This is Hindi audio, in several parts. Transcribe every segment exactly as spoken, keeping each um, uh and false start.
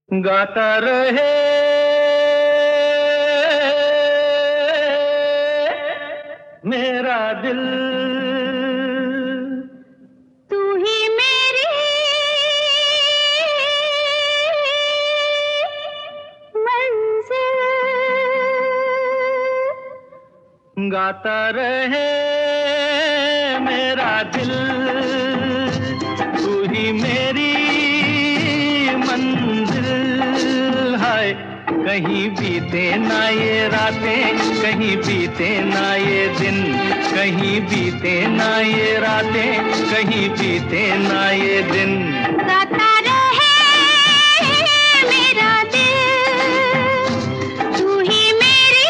गाता रहे मेरा दिल, तू ही मेरी मंजिल। गाता रहे मेरा दिल, तू ही मेरी मंजिल। हाय कहीं बीते ना ये रातें, कहीं बीते ना ये दिन, कहीं बीते ना ये रातें, कहीं बीते ना ये दिन। गाता रहे मेरा दिल, तू ही मेरी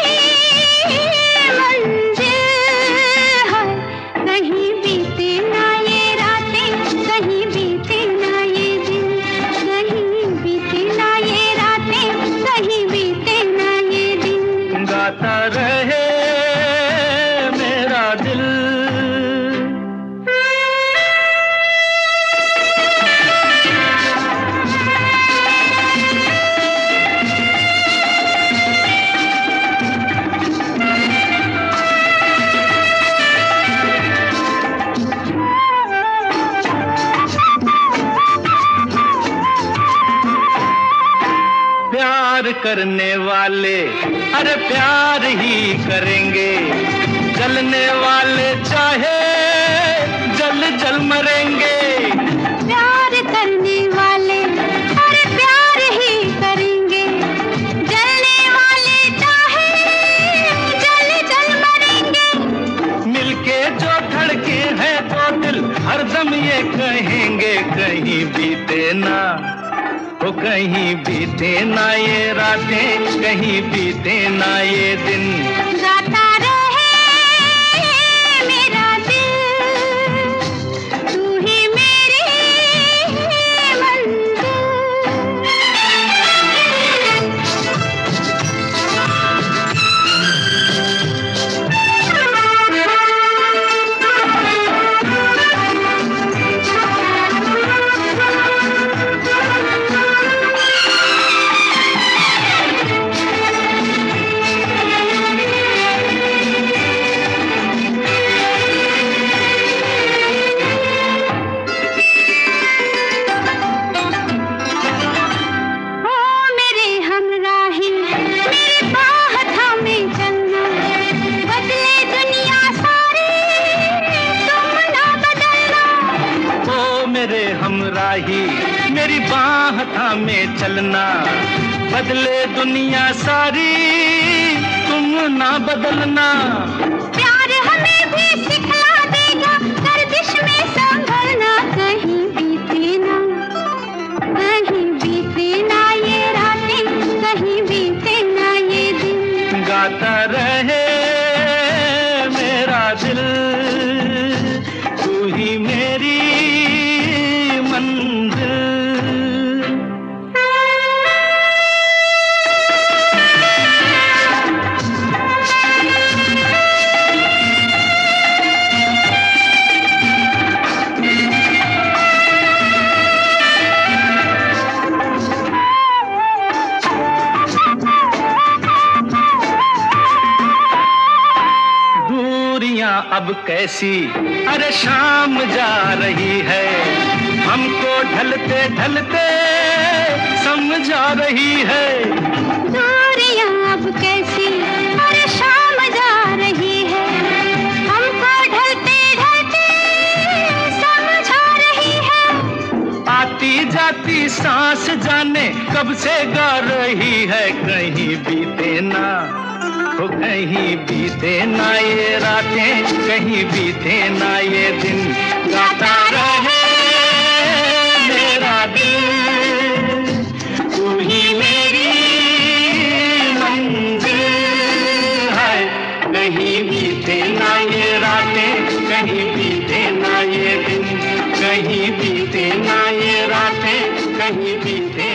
मंजिल। हाय कहीं बीते ना ये रातें, कहीं बीते ना ये दिन, कहीं बीते ना ये रातें, कहीं बीते ना ये दिन। गाता रहे मेरा दिल। प्यार करने वाले अरे प्यार ही करेंगे, जलने वाले चाहे जल जल मरेंगे। प्यार करने वाले अरे प्यार ही करेंगे, जलने वाले चाहे जल जल मरेंगे। मिलके जो धड़के हैं तो दिल हरदम ये कहेंगे, कहीं बीते ना ओ कहीं बीते ना ये रातें, कहीं बीते ना ये दिन। गाता रहे मेरा दिल, तू ही मेरी मंजिल। हमराही मेरी बाह थामे चलना, बदले दुनिया सारी तुम ना बदलना। प्यार हमें भी सिखला देगा गर्दिश में संभलना, कहीं बीते ना कहीं बीते ना ये रातें, कहीं बीते ना ये दिन। गाता रहे मेरा दिल, तू ही मेरी मंजिल। दूरियां अब कैसी अरे शाम जा रही है, हमको ढलते ढलते समझ आ रही है। दूरियां अब कैसी अरे शाम जा रही है, हमको ढलते ढलते समझ आ रही है। आती जाती सांस जाने कब से गा रही है, कहीं बीते ना हो कहीं बीते ना ये रातें, कहीं बीते ना ये दिन। गाता रहे मेरा दिल, तू ही मेरी मंजिल। है कहीं बीते ना ये रातें, कहीं बीते ना ये दिन, कहीं बीते ना ये रातें, कहीं बीते